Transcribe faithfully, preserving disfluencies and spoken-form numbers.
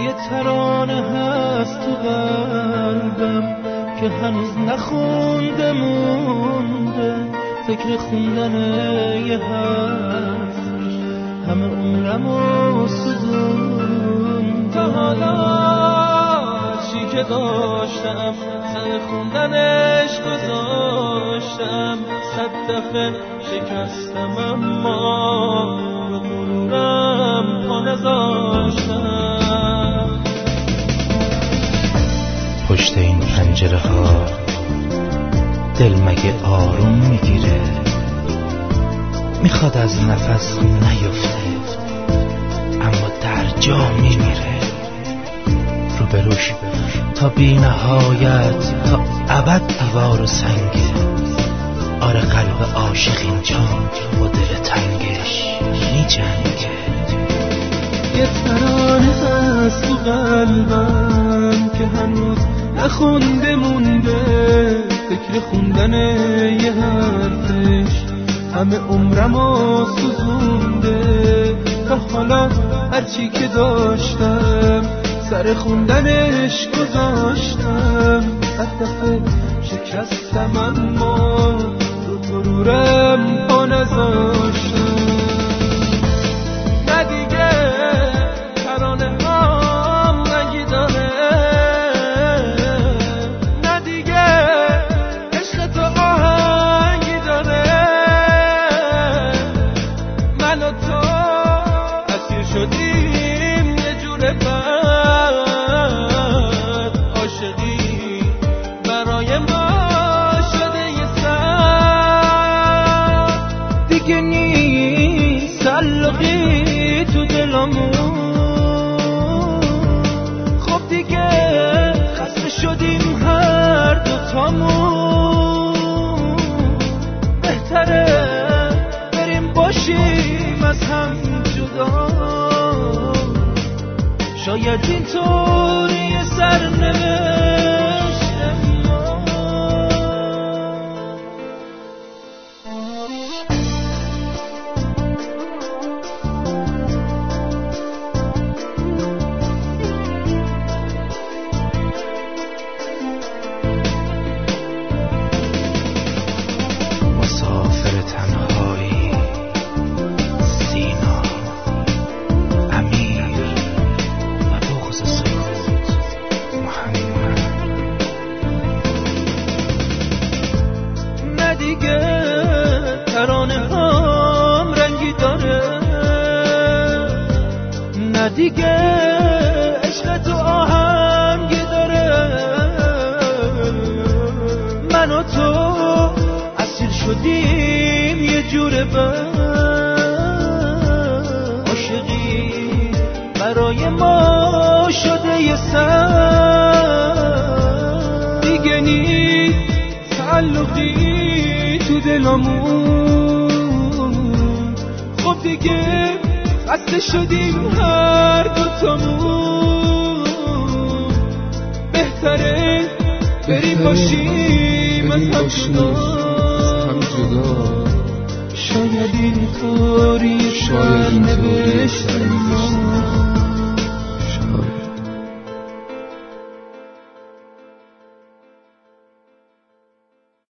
یه ترانه هست تو قلبم که هنوز نخونده مونده، فکر خوندن یه حرفش همه عمرمو سوزون. تا حالا چی که داشتم سر خوندنش گذاشتم، صد دفعه شکستم اما رو غرورم پا نذاشتم. پشت این پنجره ها دل مگه آروم میگیره؟ میخواد از نفس نیفته اما در جا میمیره. روبروش تا بی نهایت تا ابد دیوار و سنگه. آره قلب عاشق اینجا با دل تنگش میجنگه. یه ترانه هست تو قلبم که هنوز نخونده مونده، فکر خوندن یه حرفش همه عمرمو سوزونده. تا حالا هرچی که داشتم سر خوندنش گذاشتم، صد دفعه شکستم اما رو غرورم پا نذاشتم. نه دیگه ترانه هام رنگی داره، نه دیگه عشق تو آهنگی داره. من و تو اسیر شدیم یه جور بد، عاشقی برای ما شده یه سر. دیگه نیست تعلقی تو دلمون، خب دیگه خسته شدیم هر دوتامون. بهتره بریم باشیم از هم جدا، شاید اینطوری سرنوشت ما. مسافر تنهایی سینا امیر و بغض سکوت محمد. نه دیگه ترانه هام رنگی داره، نه دیگه عشق تو آهنگی داره. من و تو اسیر شدیم یه جور بد، عاشقی برای ما شده یه سر. دیگه نیست تعلقی تو دلمون، خب دیگه خسته شدیم هر دوتامون. بهتره بریم باشیم از هم جدا، شاید اینطوری سرنوشت